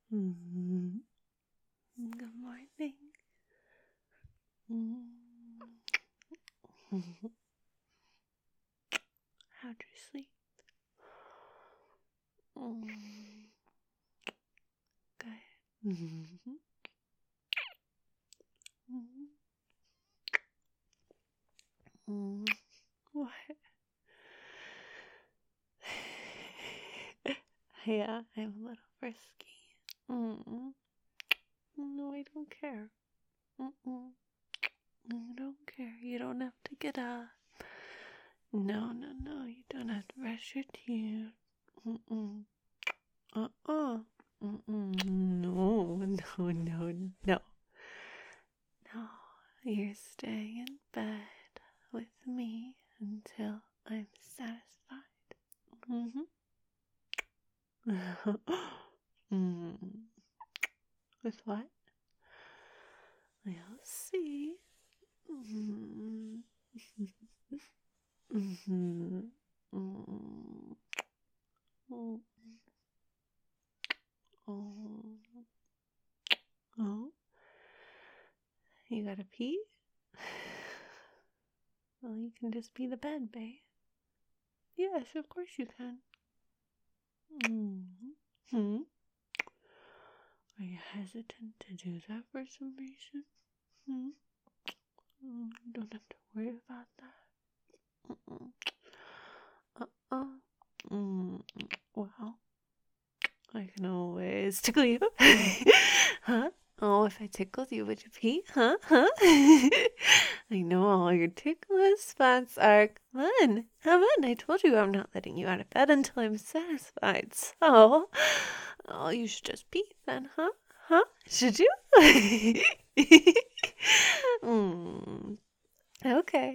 Mm. Good morning. Mm. How'd you sleep? Good. What? Yeah, I'm a little frisky. No, I don't care. I don't care. You don't have to get up. No. You don't have to brush your teeth. No. No, you're staying in bed with me until I'm satisfied. With what? We'll see. Oh, you gotta pee? Well, you can just be the bed, babe. Yes, of course you can. Are you hesitant to do that for some reason? You don't have to worry about that. Well, I can always tickle you. Huh? Oh, if I tickled you, would you pee? Huh? I know all your ticklish spots are fun. How fun. I told you I'm not letting you out of bed until I'm satisfied. So, you should just pee then, huh? Huh? Should you? Okay.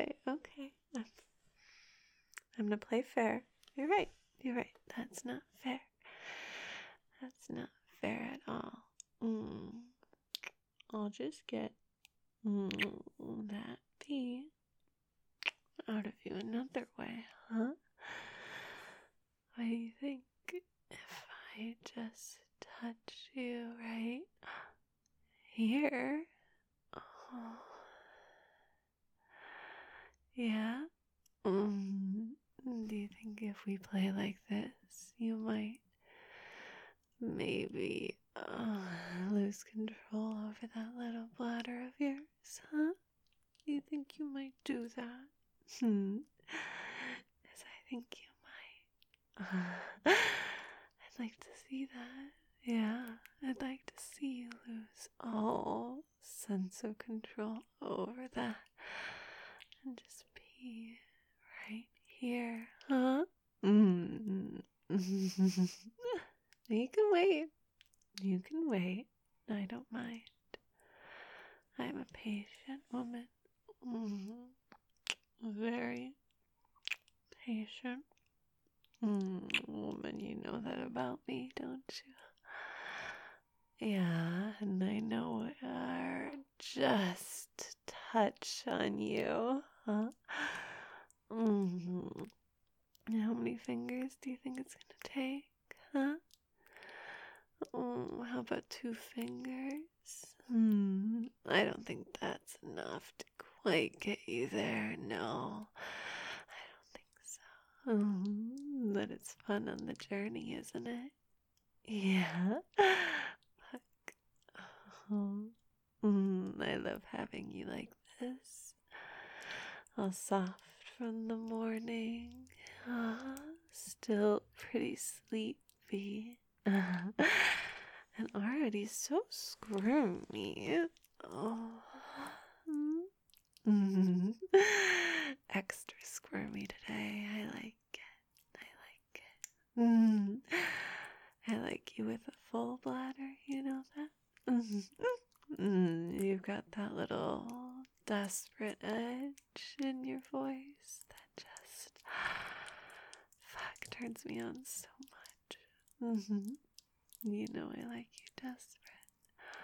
I'm gonna play fair. You're right. That's not fair. That's not fair at all. I'll just get that pee out of you another way, huh? What do you think if I just touch you right here? Oh. Yeah? Do you think if we play like this, you might maybe lose control over that little bladder of yours, huh? You think you might do that? Yes, I think you might. I'd like to see that. Yeah, I'd like to see you lose all sense of control over that and just be right here, huh? You can wait. I don't mind. I'm a patient woman. Very patient. Woman, you know that about me, don't you? Yeah, and I know our just touch on you, huh? How many fingers do you think it's gonna take, huh? How about 2 fingers? I don't think that's enough to quite get you there, no. I don't think so. But it's fun on the journey, isn't it? Yeah. Look. I love having you like this. All soft from the morning. Still pretty sleepy. And already so squirmy. Extra squirmy today. I like it. I like you with a full bladder, you know that? You've got that little desperate edge in your voice that just turns me on so much. You know I like you desperate.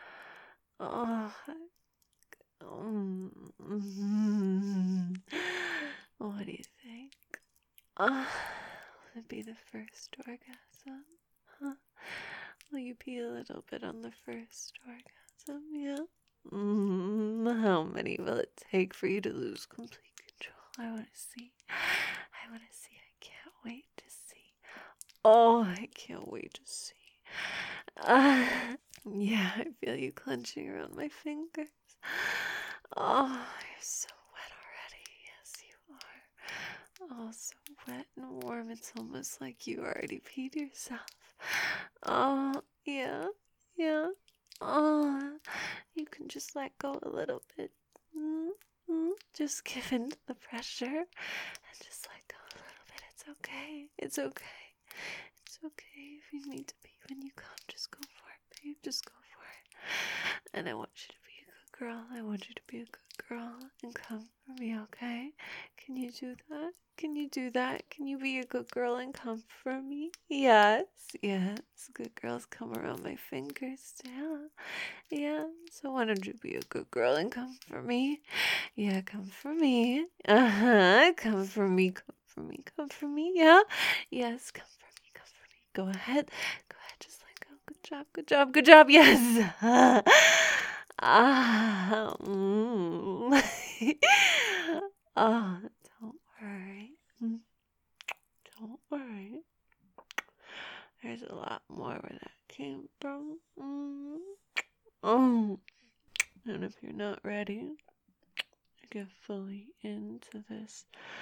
What do you think? Would it be the first orgasm? Huh? Will you pee a little bit on the first orgasm? Yeah. How many will it take for you to lose complete control? I want to see. I want to see. I can't wait to see. Oh, I can't wait to see. Yeah, I feel you clenching around my fingers. Oh, you're so wet already. Yes, you are. Oh, so wet and warm. It's almost like you already peed yourself. Oh, yeah, yeah. Oh, you can just let go a little bit. Just give in to the pressure and just let go a little bit. It's okay. It's okay. It's okay if you need to pee when you come. Just go for it, babe. Just go for it. And I want you to be a good girl. I want you to be a good girl and come for me, okay? Can you do that? Can you do that? Can you be a good girl and come for me? Yes, yes. Good girls come around my fingers, yeah. Yeah, so why don't you be a good girl and come for me? Yeah, come for me. Come for me, come for me, come for me, yeah? Yes, come for me, come for me. Go ahead, just let go. Good job, good job, good job, yes. Oh, don't worry. Don't worry. There's a lot more where that came from. Oh, and if you're not ready to get fully into this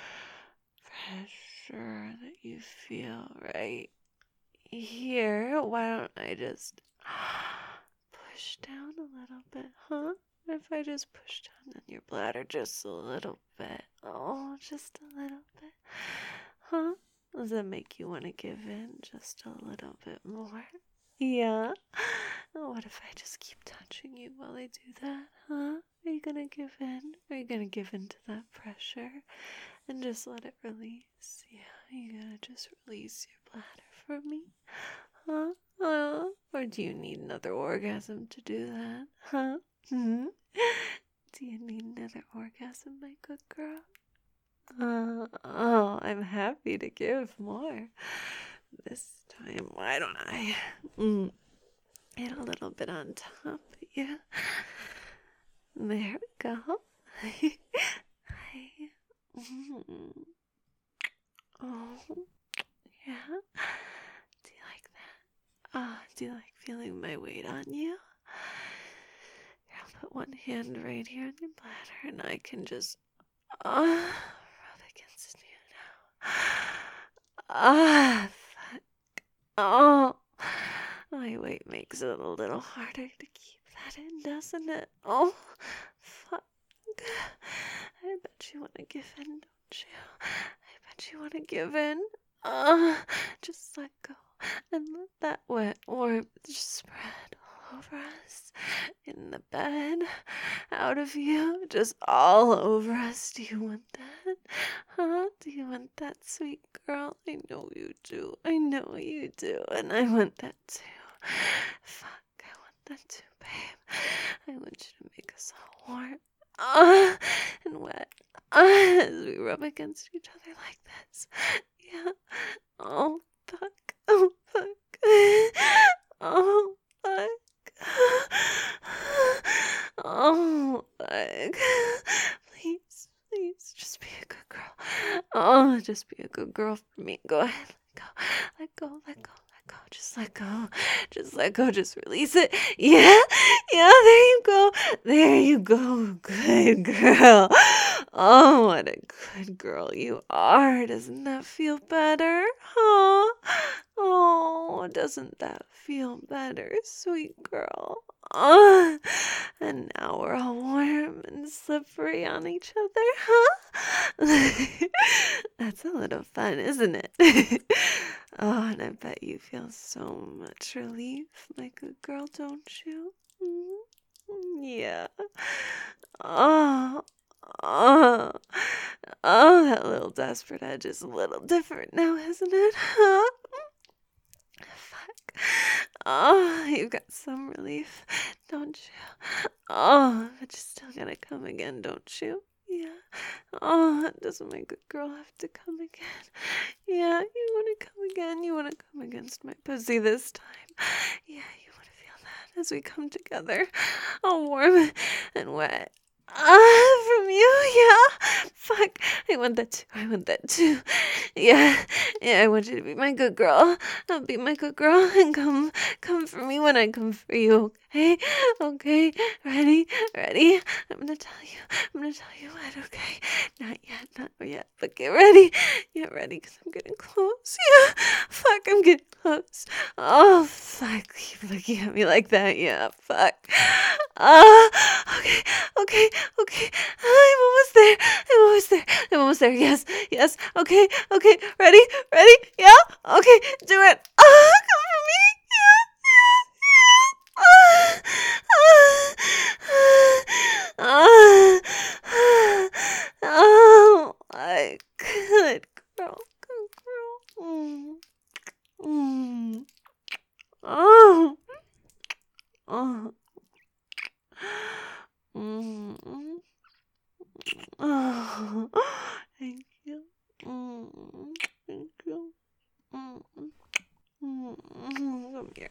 pressure that you feel right here, why don't I just push down a little bit, huh? If I just push down on your bladder just a little bit. Oh, just a little bit. Huh? Does that make you want to give in just a little bit more? Yeah? What if I just keep touching you while I do that, huh? Are you gonna give in? Are you gonna give in to that pressure and just let it release? Yeah, you gotta just release your bladder for me, huh? Or do you need another orgasm to do that, huh? Do you need another orgasm, my good girl? I'm happy to give more. This time, why don't I get a little bit on top of you? There we go. Hi. Oh, yeah. Do you like that? Do you like feeling my weight on you? Here, I'll put one hand right here on your bladder, and I can just rub against you now. Fuck. Oh, my weight makes it a little harder to keep that in, doesn't it? Oh, fuck. I bet you want to give in, don't you? I bet you want to give in. Just let go and let that wet warmth just spread all over us, in the bed, out of you, just all over us. Do you want that? Huh? Do you want that, sweet girl? I know you do. I know you do. And I want that too. Fuck, I want that too, babe. I want you to make us all warm. And wet. As we rub against each other like this. Yeah. Oh, fuck. Oh, fuck. Oh, fuck. Oh, fuck. Please, please, just be a good girl. Oh, just be a good girl for me. Go ahead. Let go, let go, let go. Just let go. Just let go. Just release it. Yeah, yeah, there you go. There you go. Good girl. Oh, what a good girl you are. Doesn't that feel better? Huh? Oh, doesn't that feel better, sweet girl? And now we're all warm and slippery on each other, huh? That's a little fun, isn't it? Oh, and I bet you feel so much relief, my good girl, don't you? Yeah. Oh, oh, oh, that little desperate edge is a little different now, isn't it? Huh? Fuck. Oh, you got some relief, don't you? Oh, but you're still gonna come again, don't you? Yeah. Oh, doesn't my good girl have to come again? Yeah, you want to come again? You want to come against my pussy this time? Yeah, you want to feel that as we come together, all warm and wet. From you, yeah. Fuck, I want that too. I want that too. Yeah, yeah. I want you to be my good girl. I'll be my good girl and come for me when I come for you. Okay, okay. Ready, ready. I'm gonna tell you. I'm gonna tell you what. Okay, not yet. But get ready. Get ready, cause I'm getting close. Yeah. Fuck, I'm getting close. Oh fuck, keep looking at me like that. Yeah. Fuck. Okay, okay. I'm almost there. I'm almost there. Yes. Okay. Ready? Yeah. Okay, do it. Come for me. Yeah. Oh, my good girl. Mm. Oh. Oh. Mm. Oh, thank you. Thank you. Come here.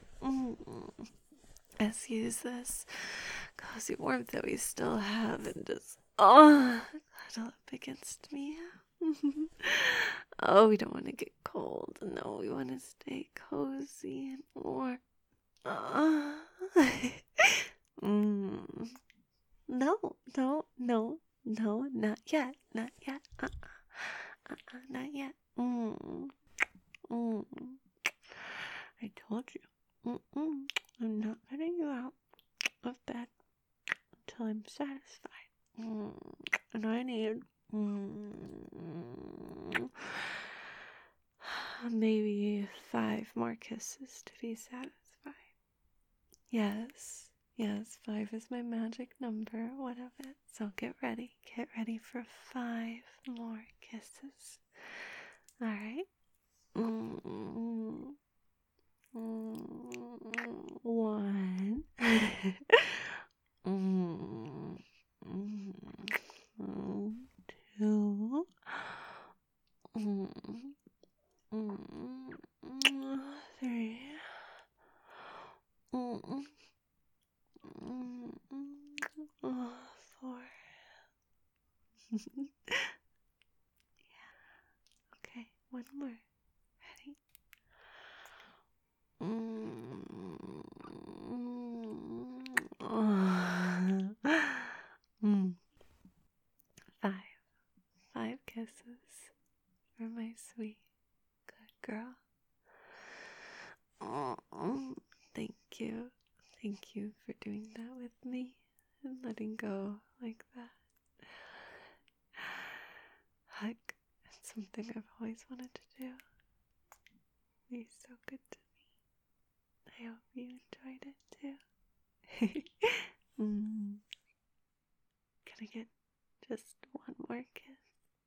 Let's use this cozy warmth that we still have and just cuddle up against me. Oh, we don't want to get cold. No, we want to stay cozy and warm. Mm. No, not yet. Not yet. Mm. I told you. I'm not letting you out of bed until I'm satisfied. And I need maybe 5 more kisses to be satisfied. Yes, 5 is my magic number. What of it? So get ready for 5 more kisses. All right. 1. 2. 3. 4. Okay, 1 more. Ready? 5. 5 kisses for my sweet good girl. Thank you. Thank you for doing that with me and letting go like that. Hug. It's something I've always wanted to do. You're so good to me. I hope you enjoyed it too. Can I get just 1 more kiss?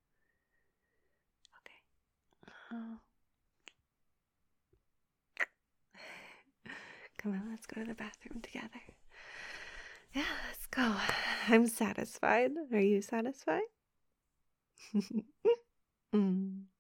Okay. Oh. Come on, let's go to the bathroom together. Yeah, let's go. I'm satisfied. Are you satisfied?